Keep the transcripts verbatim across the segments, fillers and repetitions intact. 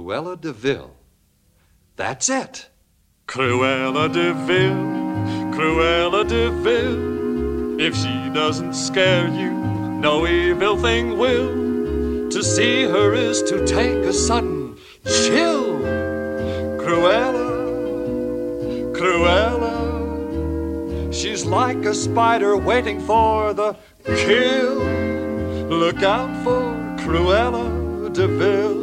Cruella de Vil. That's it. Cruella de Vil, Cruella de Vil. If she doesn't scare you, no evil thing will. To see her is to take a sudden chill. Cruella, Cruella, she's like a spider waiting for the kill. Look out for Cruella de Vil.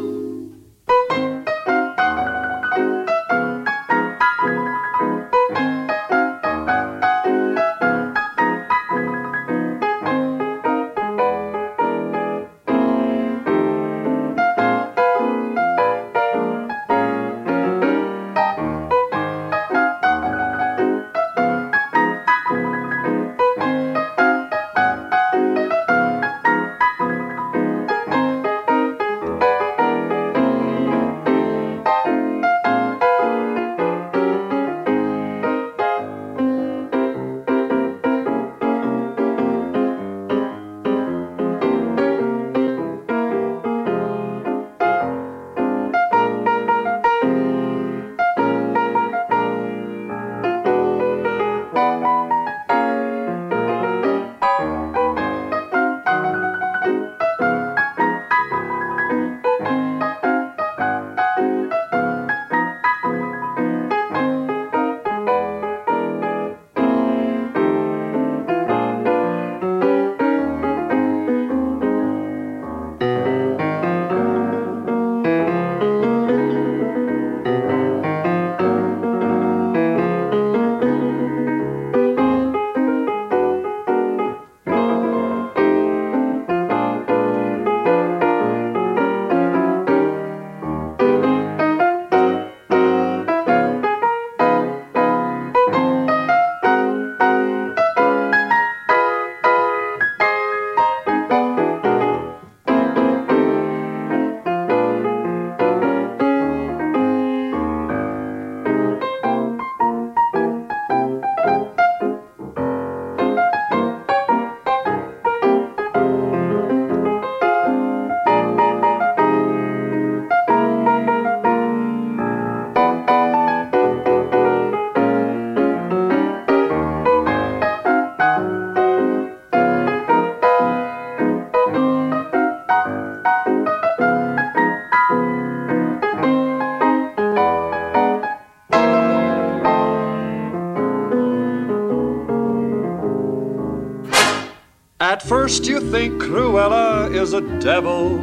At first you think Cruella is a devil,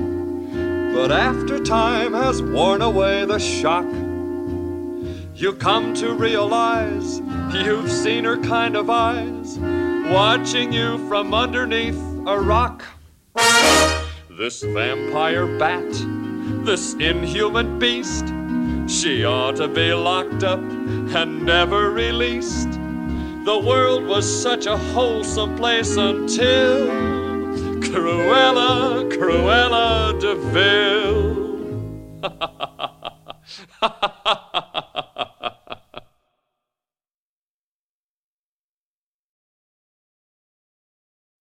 but after time has worn away the shock, you come to realize you've seen her kind of eyes watching you from underneath a rock. This vampire bat, this inhuman beast, she ought to be locked up and never released. The world was such a wholesome place until Cruella, Cruella de Vil.